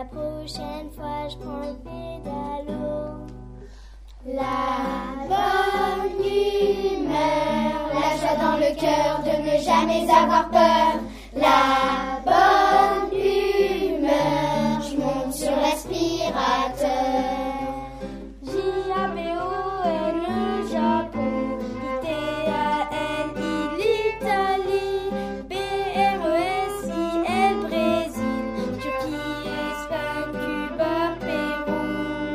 La prochaine fois, je prends le pédalo. La bonne humeur, la joie dans le cœur de ne jamais avoir peur. La bonne humeur, je monte sur l'aspirateur. J-A-P-O-N, le Japon. I-T-A-L-I, l'Italie. B-R-E-S-I-L, Brésil. Turquie, Espagne, Cuba, Pérou.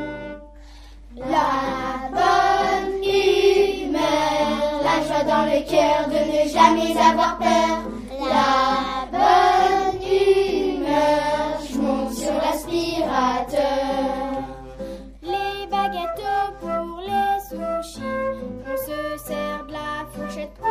La bonne humeur, la joie dans le cœur de ne jamais avoir peur. La bonne humeur, je monte sur l'aspirateur. Les baguettes pour les sushis. On se sert de la fourchette.